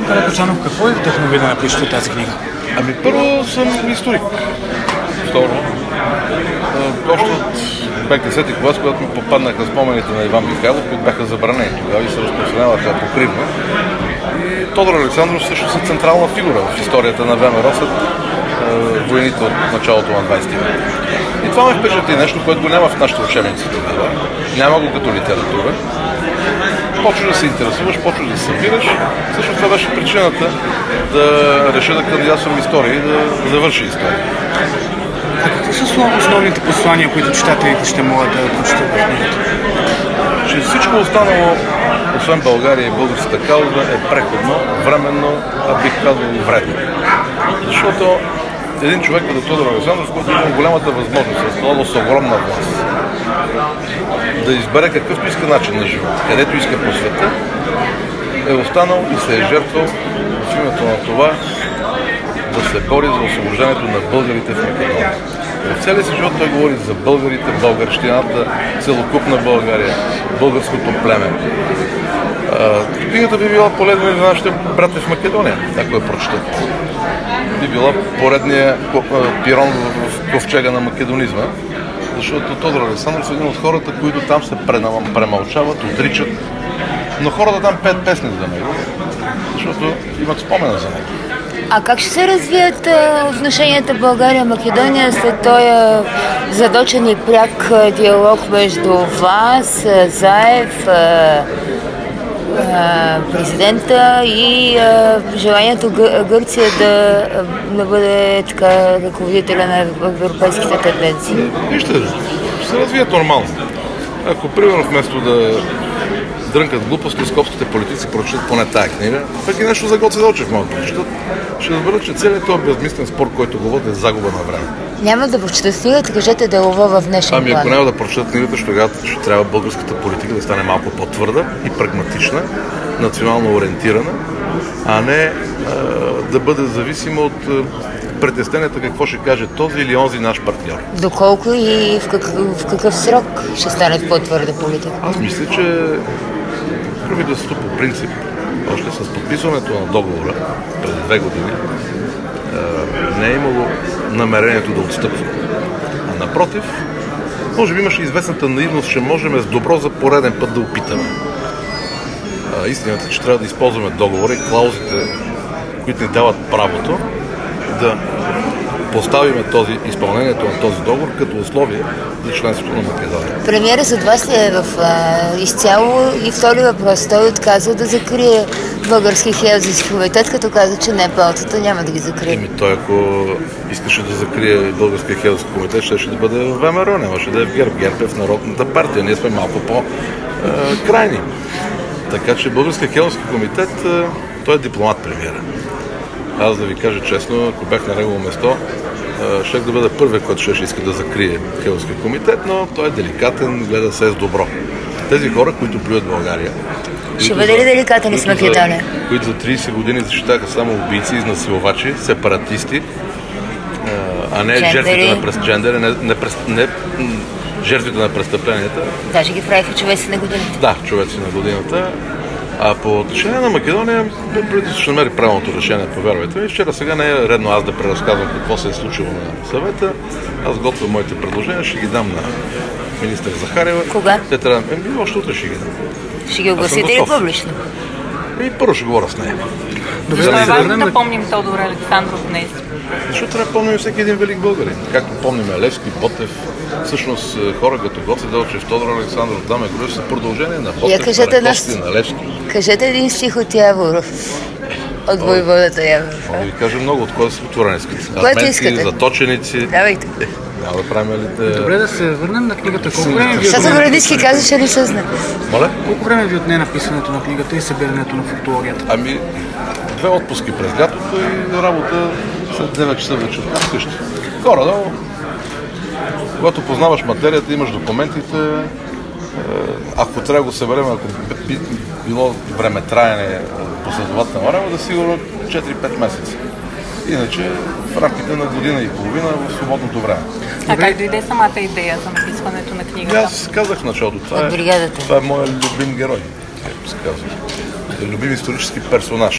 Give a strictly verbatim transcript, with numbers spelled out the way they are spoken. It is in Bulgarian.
Николай Кочанов, какво е вдъхнови да напишете тази книга? Ами първо съм историк. Второ, още от петдесети клас, когато ми попаднаха спомените на Иван Михайлов, които бяха забранени тогава и се разпространяваха покривно. И Тодор Александров също е централна фигура в историята на ВМРО след войните от началото на двайсети век. И това ме впечатли нещо, което го няма в нашите учебници тогава. Няма го като литература. Почваш да се интересуваш, почваш да се събираш. Също това беше причината да реша да кандидатствам история и да завърши история. А какви са основните послания, които читателите ще могат да прочитат в книгата? Че всичко останало, освен България и българската кауза, е преходно, временно, а бих казал и вредно. Защото един човек като Тодор Александров, който има голямата възможност, разполага с огромна власт, да избере какъвто иска начин на живот, където иска по света, е останал и се е жертвал в името на това да се бори за освобождането на българите в Македония. В целия си живот той говори за българите, българщината, целокупна България, българското племе. Книгата би била полезна и за нашите брати в Македония, ако я прочитат. Би била поредния пирон в ковчега на македонизма, защото Тодор Александров е един от хората, които там се премълчават, отричат, но хората там пеят песни за него, защото имат спомена за него. А как ще се развият отношенията България-Македония след този задочен и пряк диалог между вас, Заев, президента и желанието Гърция да, да бъде така ръководителя на европейските тенденции? Вижте, ще се развият нормално. Ако примерно вместо да дрънкат глупости, скопските политици прочитат поне тая книга, пък и нещо за Гоце Делчев могат да прочитат, ще разберат, че целият този безмислен спор, който го води, е загуба на време. Няма да прочитат книгата, кажете Делова в днешен план. Ами ако няма да прочитат книгата, ще тогава ще трябва българската политика да стане малко по-твърда и прагматична, национално ориентирана, а не а, да бъде зависима от а, притесненията какво ще каже този или онзи наш партньор. Доколко и в какъв, в какъв срок ще стане по-твърда политика? Аз мисля, че правителството по принцип, още с подписването на договора преди две години, не е имало намерението да отстъпва. А напротив, може би имаше известната наивност, че можем с добро за пореден път да опитаме. А, истината е, че трябва да използваме договора и клаузите, които ни дават правото да поставиме този, изпълнението на този договор като условие за членството на Македония. Премиерът зад вас ли е в а, изцяло? И втори въпрос, той отказва да закрие български хелзински комитет, като каза, че НПО-тата няма да ги закрие. Еми той, ако искаше да закрие българския хелзински комитет, ще, ще да бъде в ВМРО, нямаше да е в ГЕРБ. ГЕРБ е в Народната партия, ние сме малко по-крайни. Така че българския хелзински комитет, той е дипломат премиера. Аз да ви кажа честно, ако бях на негово место, щях да бъде първият, който ще иска да закрие Хелзинския комитет, но той е деликатен, гледа се с добро. Тези хора, които плюят България, ще бъде ли деликатен с Македония? Които за трийсет години защитаха само убийци, изнасилвачи, сепаратисти, а не жертвите на престъпления, не, не, не, не жертвите на престъпленията. Даже ги правиха човеци на годината. Да, човеци на годината. А по отношение на Македония, правителството ще намери правилното решение, повярвайте ми. Вчера сега не е редно аз да преразказвам какво се е случило на съвета. Аз готвя моите предложения, ще ги дам на министър Захарева. Кога? Те трябва... Еми, още утре ще ги дам. Ще ги огласите ли публично? И първо ще говоря с нея. Добре, да, е важно да помним Тодор Александров днес. Защото трябва да помним всеки един велик българин. Както помним Левски, Ботев, всъщност хора като Гоце Делчев, Тодор Александров, Даме Груев са продължение на Ботев, на Раковски, на Левски. Кажете един стих от Яворов. От войводата Яворов. Мога да ви кажа много, от кой са отворени искате. Което искате. Заточеници. Давайте. Няма да правим ли те... Добре, да се върнем на книгата. Колко време ви Защото Вредицки казваше ли съзна? Моля? Колко време ви отне написането на книгата и събирането на фактологията? Ами, две отпуски през лятото и работа след девет часа вечерта вкъщи. Горе-долу, когато познаваш материята, имаш документите, ако трябва да го съберем, ако би било времетраене последователно време, да сигурно четири-пет месеца. Иначе в рамките на година и половина в свободното време. А как дойде самата идея за написването на книгата? Аз казах в началото, това е, това е моят любим герой, както се казва. Любим исторически персонаж.